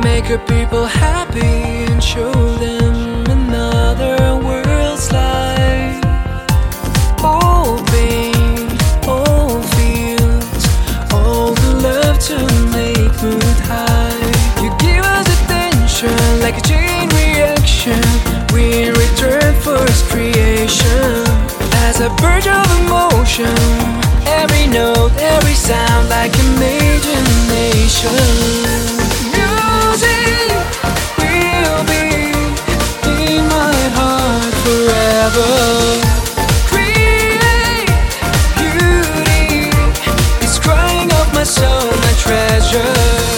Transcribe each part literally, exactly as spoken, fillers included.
make your people happy and show them another world's life. All pain, all feels, all the love to make mood high. You give us attention like a chain reaction. We in return for His creation. As a bird of emotion, every note, every sound like imagination. Music will be in my heart forever. Create beauty, it's crying of my soul, my treasure.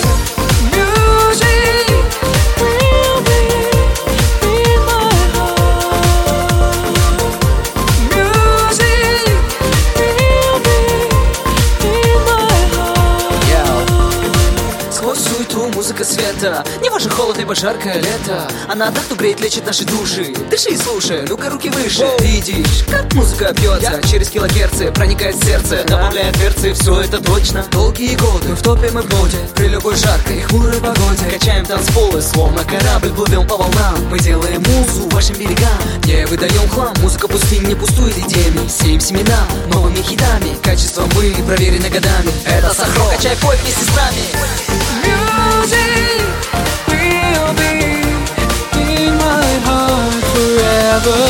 Музыка света, не важен холод, либо жаркое лето. Она отдохнет, греет, лечит наши души. Дыши и слушай, ну-ка руки выше. Видишь, как музыка бьется, через килогерцы проникает в сердце, добавляет дверцы, все это точно. Долгие годы в топе мы в моде, при любой жаркой и хмурой погоде. Качаем танцполы, словно корабль, плывем по волнам. Мы делаем музу вашим берегам, не выдаем хлам. Музыка пустынь не пустует идеями, сеем семена новыми хитами. Качество мы проверены годами. Это Сахро, качай, пой вместе с нами. Music will be in my heart forever.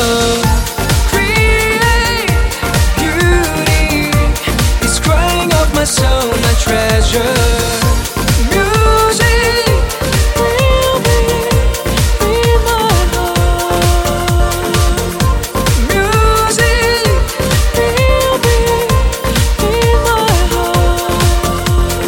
Create beauty, it's crying of my soul, my treasure. Music will be in my heart. Music will be in my heart.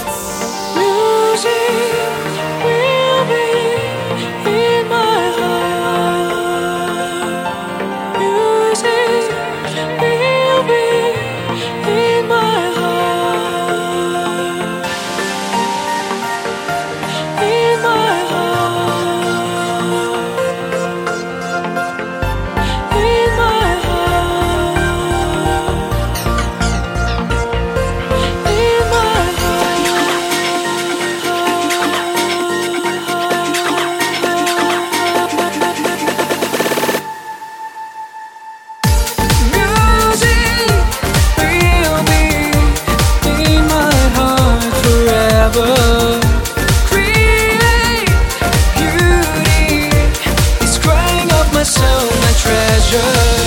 Music will be in my heart. Music will be in my heart. In my heart. In my heart. In my Music will be in my heart forever. Create beauty, it's crying of my soul, my treasure.